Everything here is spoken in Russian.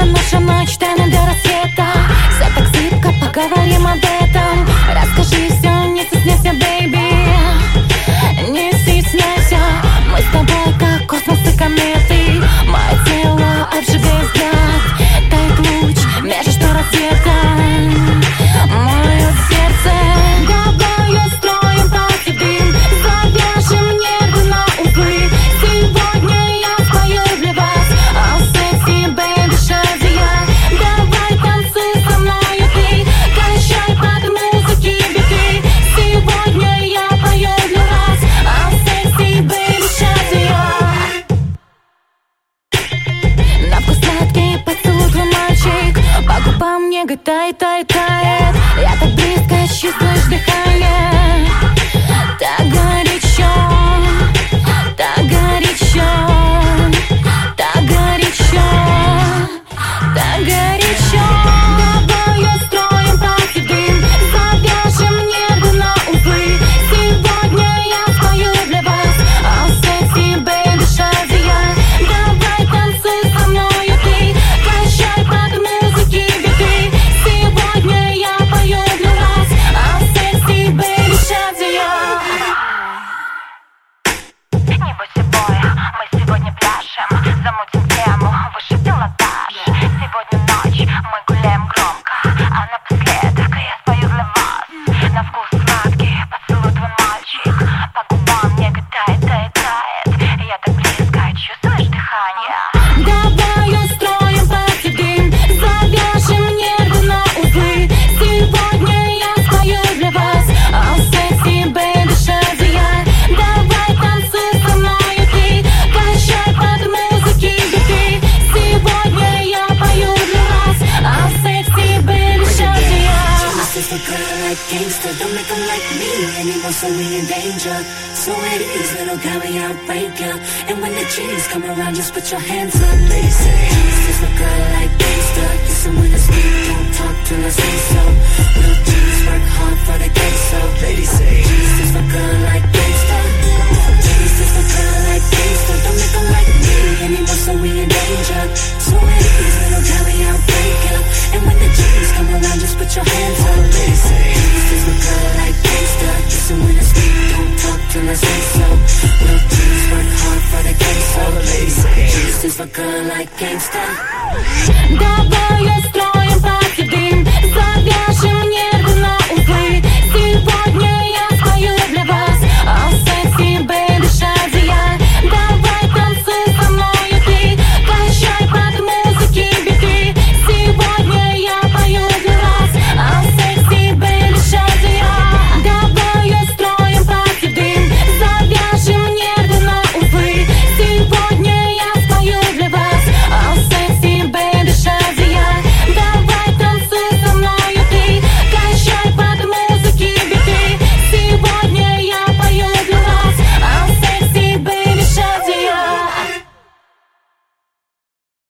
наша ночь тайна до рассвета. Все так зыбко, поговорим об этом. Расскажи все, не стесняйся, бэйби. Не стесняйся, мы с тобой как космос и кометы. Мое тело обжигает взгляд, тает луч между штор рассвета. Мое сердце, давай устроим пати дым, завяжем нервы на узлы. Сегодня я спою для вас о сексе, бэйби, шазия. Давай танцуй со мною ты, качай под музыки биты. Сегодня я пою для вас о сексе, бэйби, шазия. На вкус сладкий поцелуй твой мальчик, по губам нега тает, тает, тает. Я так близко, чувствуешь дыхание. Так горячо, так горячо, так горячо, так горячо. Давай устроим пати дым, завяжем нервы на узлы. Сегодня я спою для вас о сексе, бэйби, шазия. Давай танцуй со мною ты, качай под музыки биты. Сегодня я пою для вас о сексе, бэйби, шазия. Не бойся боя, мы сегодня пляшем, замутим тему выше пилотаж. Сегодня ночь, мы гуляем громко, а напоследок я спою для вас. На вкус сладкий поцелуй твой мальчик, по губам нега тает, тает, тает. Я так близко, чувствуешь дыхание? Давай устроим пати дым, завяжем нервы на узлы. Сегодня я спою для вас о сексе, бэйби, шазия. Давай танцуй со мною ты, качай под музыки биты. Сегодня я пою для вас о сексе, бэйби, шазия. Just look good like gangster, don't make them like me anymore, so we in danger. So it is, little caviar breaker. And when the G's come around, just put your hands up. Ladies say, just look good like gangster. Listen when I speak, don't talk till I say so. Real G's work hard for the game, so ladies say, just look good like gangster. Just look good like gangster, don't make them like me anymore, so we in danger. So it is, little caviar breaker. And when the G's come around, just put your hands up. Ladies say, just look good like gangster. Listen when I speak, don't talk till I say so. Real G's work hard for the game, so ladies say, just look good like gangster. Давай